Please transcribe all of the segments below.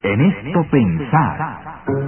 En esto pensar.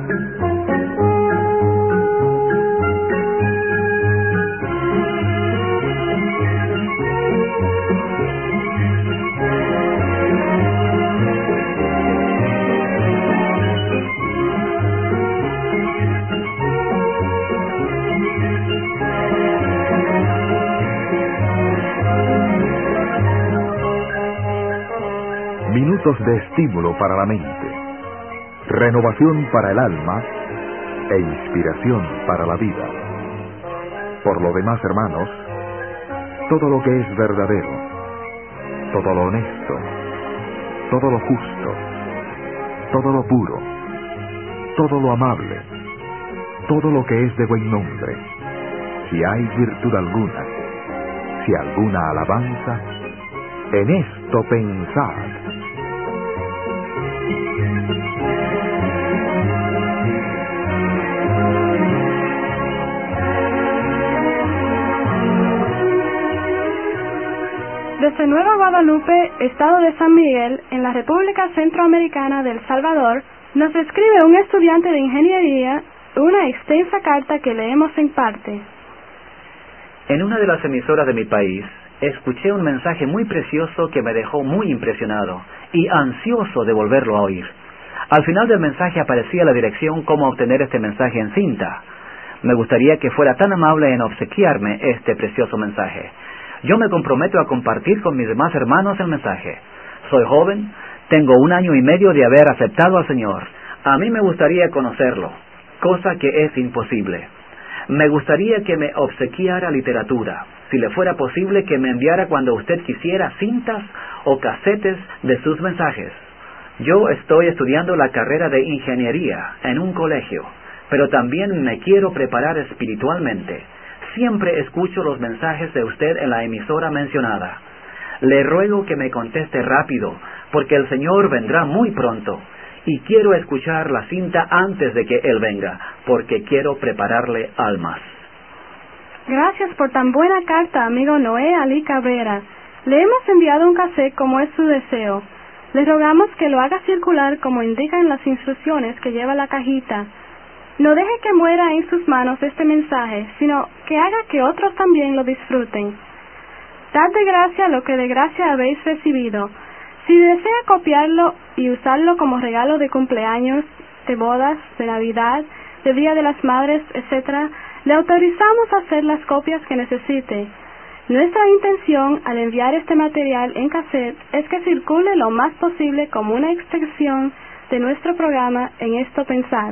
Minutos de estímulo para la mente, renovación para el alma e inspiración para la vida. Por lo demás, hermanos, todo lo que es verdadero, todo lo honesto, todo lo justo, todo lo puro, todo lo amable, todo lo que es de buen nombre, si hay virtud alguna, si alguna alabanza, en esto pensad. Desde Nueva Guadalupe, estado de San Miguel, en la República Centroamericana de El Salvador, nos escribe un estudiante de ingeniería una extensa carta que leemos en parte. En una de las emisoras de mi país, escuché un mensaje muy precioso que me dejó muy impresionado y ansioso de volverlo a oír. Al final del mensaje aparecía la dirección cómo obtener este mensaje en cinta. Me gustaría que fuera tan amable en obsequiarme este precioso mensaje. Yo me comprometo a compartir con mis demás hermanos el mensaje. Soy joven, tengo 1 año y medio de haber aceptado al Señor. A mí me gustaría conocerlo, cosa que es imposible. Me gustaría que me obsequiara literatura, si le fuera posible que me enviara cuando usted quisiera cintas o casetes de sus mensajes. Yo estoy estudiando la carrera de ingeniería en un colegio, pero también me quiero preparar espiritualmente. Siempre escucho los mensajes de usted en la emisora mencionada. Le ruego que me conteste rápido, porque el Señor vendrá muy pronto, y quiero escuchar la cinta antes de que Él venga, porque quiero prepararle almas. Gracias por tan buena carta, amigo Noé Ali Cabrera. Le hemos enviado un cassette como es su deseo. Le rogamos que lo haga circular como indican las instrucciones que lleva la cajita. No deje que muera en sus manos este mensaje, sino que haga que otros también lo disfruten. Dad de gracia lo que de gracia habéis recibido. Si desea copiarlo y usarlo como regalo de cumpleaños, de bodas, de Navidad, de Día de las Madres, etc., le autorizamos a hacer las copias que necesite. Nuestra intención al enviar este material en cassette es que circule lo más posible como una extensión de nuestro programa En esto pensar.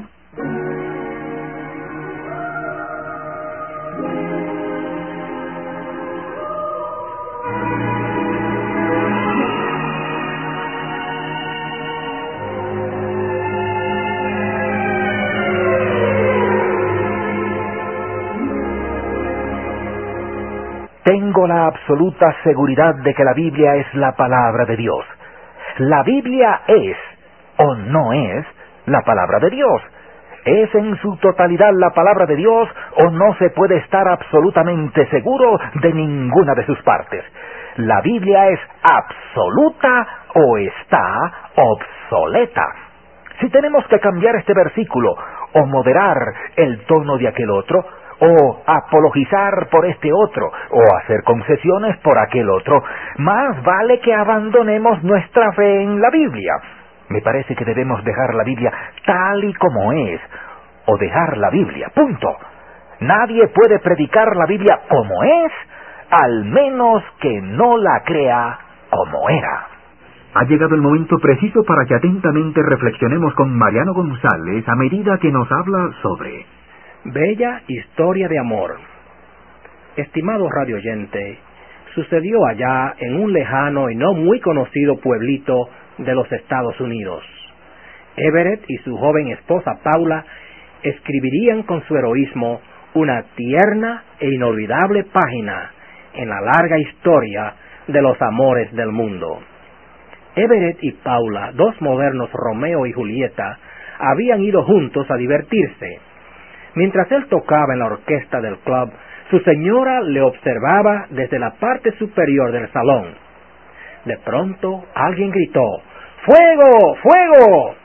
Tengo la absoluta seguridad de que la Biblia es la palabra de Dios. La Biblia es, o no es, la palabra de Dios. ¿Es en su totalidad la palabra de Dios o no se puede estar absolutamente seguro de ninguna de sus partes? La Biblia es absoluta o está obsoleta. Si tenemos que cambiar este versículo o moderar el tono de aquel otro, o apologizar por este otro, o hacer concesiones por aquel otro, más vale que abandonemos nuestra fe en la Biblia. Me parece que debemos dejar la Biblia tal y como es, o dejar la Biblia, punto. Nadie puede predicar la Biblia como es, al menos que no la crea como era. Ha llegado el momento preciso para que atentamente reflexionemos con Mariano González a medida que nos habla sobre Bella historia de amor. Estimado radioyente, sucedió allá en un lejano y no muy conocido pueblito de los Estados Unidos. Everett y su joven esposa Paula escribirían con su heroísmo una tierna e inolvidable página en la larga historia de los amores del mundo. Everett y Paula, 2 modernos Romeo y Julieta, habían ido juntos a divertirse. Mientras él tocaba en la orquesta del club, su señora le observaba desde la parte superior del salón. De pronto, alguien gritó: ¡Fuego! ¡Fuego!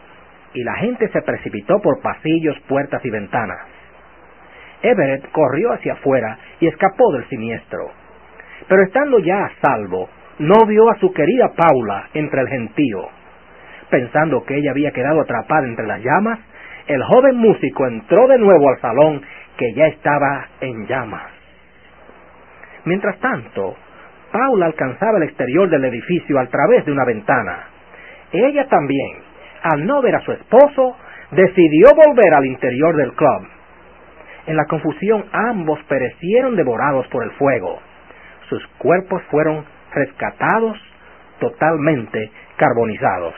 y la gente se precipitó por pasillos, puertas y ventanas. Everett corrió hacia afuera y escapó del siniestro. Pero estando ya a salvo, no vio a su querida Paula entre el gentío. Pensando que ella había quedado atrapada entre las llamas, el joven músico entró de nuevo al salón, que ya estaba en llamas. Mientras tanto, Paula alcanzaba el exterior del edificio a través de una ventana. Ella también, al no ver a su esposo, decidió volver al interior del club. En la confusión ambos perecieron devorados por el fuego. Sus cuerpos fueron rescatados, totalmente carbonizados.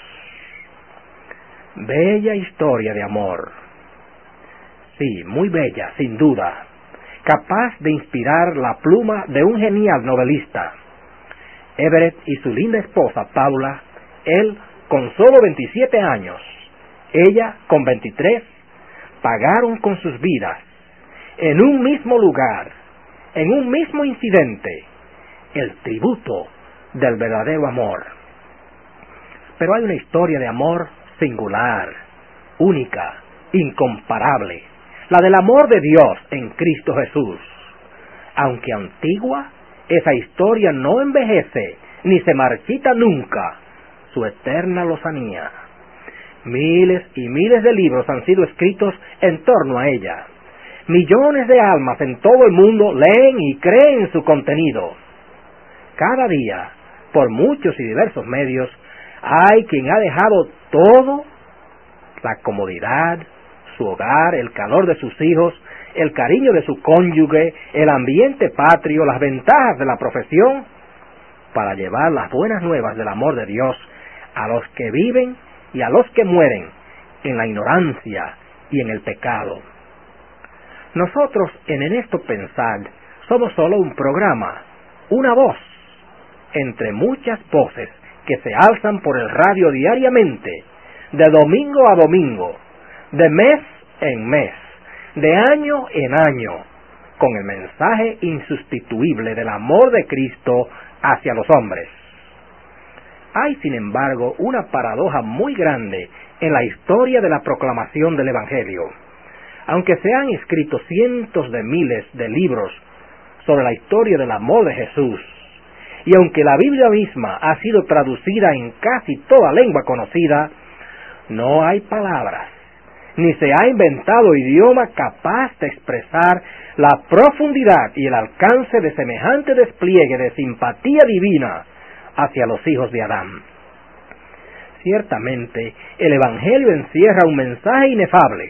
Bella historia de amor. Sí, muy bella, sin duda. Capaz de inspirar la pluma de un genial novelista. Everett y su linda esposa Paula, él con solo 27 años, ella con 23, pagaron con sus vidas, en un mismo lugar, en un mismo incidente, el tributo del verdadero amor. Pero hay una historia de amor singular, única, incomparable, la del amor de Dios en Cristo Jesús. Aunque antigua, esa historia no envejece ni se marchita nunca su eterna lozanía. Miles y miles de libros han sido escritos en torno a ella. Millones de almas en todo el mundo leen y creen su contenido. Cada día, por muchos y diversos medios, hay quien ha dejado todo, la comodidad, su hogar, el calor de sus hijos, el cariño de su cónyuge, el ambiente patrio, las ventajas de la profesión, para llevar las buenas nuevas del amor de Dios a los que viven y a los que mueren en la ignorancia y en el pecado. Nosotros en esto pensar somos solo un programa, una voz, entre muchas voces que se alzan por el radio diariamente, de domingo a domingo, de mes en mes, de año en año, con el mensaje insustituible del amor de Cristo hacia los hombres. Hay, sin embargo, una paradoja muy grande en la historia de la proclamación del Evangelio. Aunque se han escrito cientos de miles de libros sobre la historia del amor de Jesús, y aunque la Biblia misma ha sido traducida en casi toda lengua conocida, no hay palabras, ni se ha inventado idioma capaz de expresar la profundidad y el alcance de semejante despliegue de simpatía divina hacia los hijos de Adán. Ciertamente, el Evangelio encierra un mensaje inefable,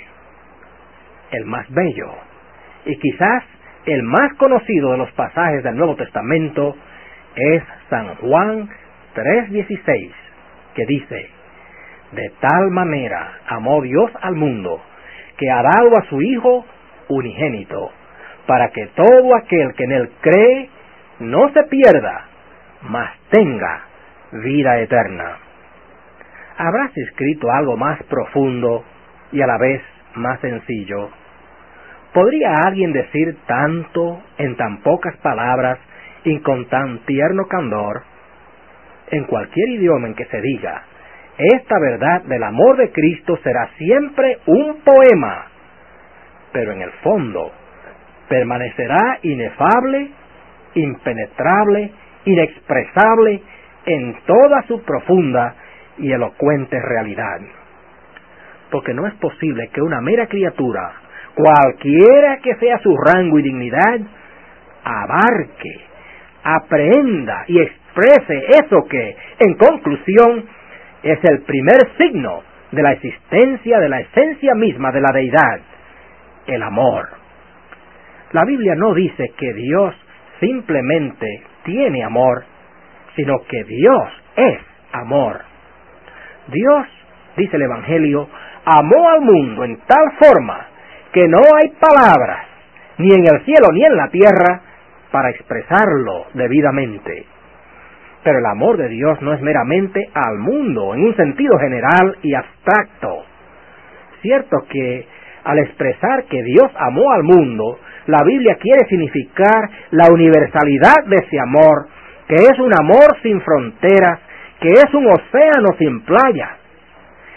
el más bello, y quizás el más conocido de los pasajes del Nuevo Testamento es San Juan 3:16, que dice: de tal manera amó Dios al mundo, que ha dado a su Hijo unigénito, para que todo aquel que en él cree no se pierda, mas tenga vida eterna. ¿Habrás escrito algo más profundo y a la vez más sencillo? ¿Podría alguien decir tanto en tan pocas palabras y con tan tierno candor? En cualquier idioma en que se diga, esta verdad del amor de Cristo será siempre un poema, pero en el fondo permanecerá inefable, impenetrable, inexpresable en toda su profunda y elocuente realidad. Porque no es posible que una mera criatura, cualquiera que sea su rango y dignidad, abarque, aprehenda y exprese eso que, en conclusión, es el primer signo de la existencia de la esencia misma de la deidad, el amor. La Biblia no dice que Dios simplemente tiene amor, sino que Dios es amor. Dios, dice el Evangelio, amó al mundo en tal forma que no hay palabras, ni en el cielo ni en la tierra, para expresarlo debidamente. Pero el amor de Dios no es meramente al mundo, en un sentido general y abstracto. Cierto que, al expresar que Dios amó al mundo, la Biblia quiere significar la universalidad de ese amor, que es un amor sin fronteras, que es un océano sin playas.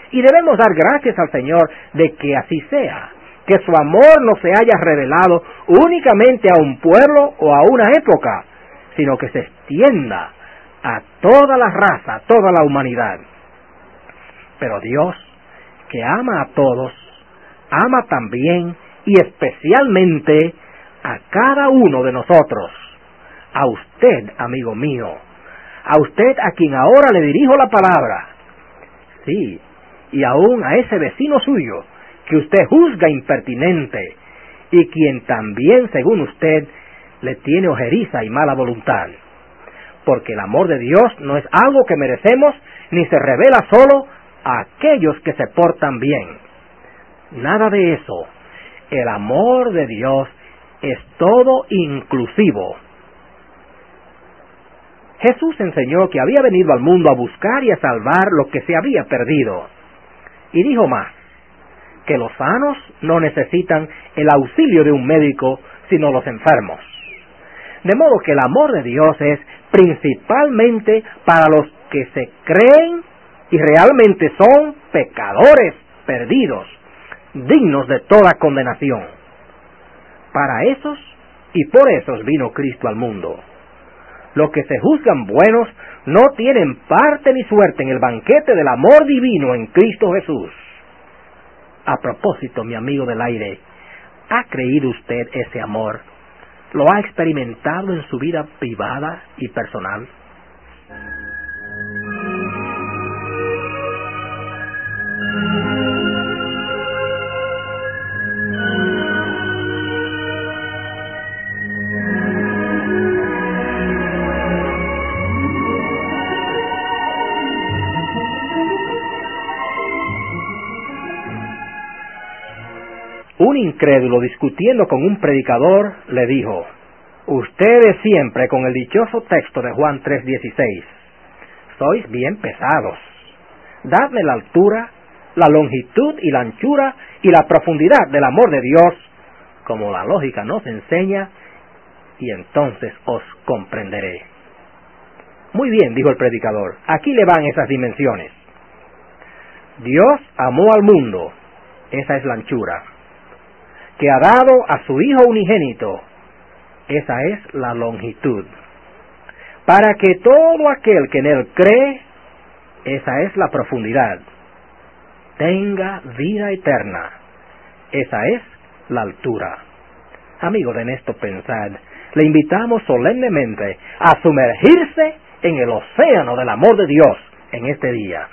Y debemos dar gracias al Señor de que así sea, que su amor no se haya revelado únicamente a un pueblo o a una época, sino que se extienda a toda la raza, a toda la humanidad. Pero Dios, que ama a todos, ama también y especialmente a cada uno de nosotros, a usted, amigo mío, a usted a quien ahora le dirijo la palabra, sí, y aún a ese vecino suyo que usted juzga impertinente y quien también, según usted, le tiene ojeriza y mala voluntad. Porque el amor de Dios no es algo que merecemos ni se revela solo a aquellos que se portan bien. Nada de eso. El amor de Dios es todo inclusivo. Jesús enseñó que había venido al mundo a buscar y a salvar lo que se había perdido. Y dijo más, que los sanos no necesitan el auxilio de un médico, sino los enfermos. De modo que el amor de Dios es principalmente para los que se creen y realmente son pecadores perdidos, dignos de toda condenación. Para esos y por esos vino Cristo al mundo. Los que se juzgan buenos no tienen parte ni suerte en el banquete del amor divino en Cristo Jesús. A propósito, mi amigo del aire, ¿ha creído usted ese amor? ¿Lo ha experimentado en su vida privada y personal? Un incrédulo discutiendo con un predicador le dijo, ustedes siempre con el dichoso texto de Juan 3:16, sois bien pesados. Dadme la altura, la longitud y la anchura y la profundidad del amor de Dios, como la lógica nos enseña, y entonces os comprenderé. Muy bien, dijo el predicador, aquí le van esas dimensiones. Dios amó al mundo, esa es la anchura, que ha dado a su Hijo unigénito, esa es la longitud, para que todo aquel que en Él cree, esa es la profundidad, tenga vida eterna, esa es la altura. Amigo de Esto Pensad, le invitamos solemnemente a sumergirse en el océano del amor de Dios en este día.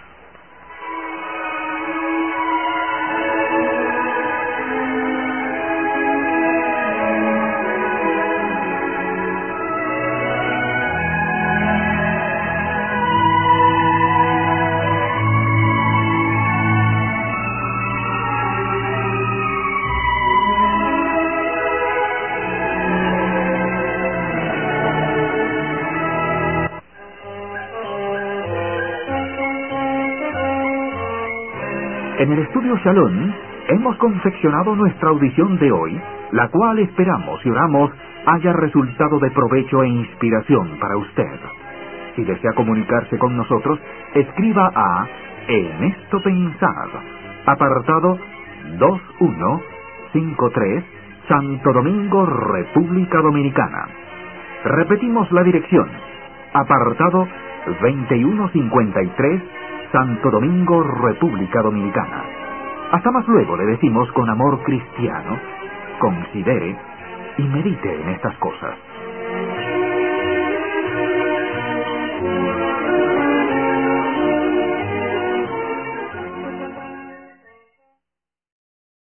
En el estudio Shalom hemos confeccionado nuestra audición de hoy, la cual esperamos y oramos haya resultado de provecho e inspiración para usted. Si desea comunicarse con nosotros, escriba a En Esto Pensad, apartado 2153, Santo Domingo, República Dominicana. Repetimos la dirección, apartado 2153, Santo Domingo, República Dominicana. Hasta más luego, le decimos con amor cristiano, considere y medite en estas cosas.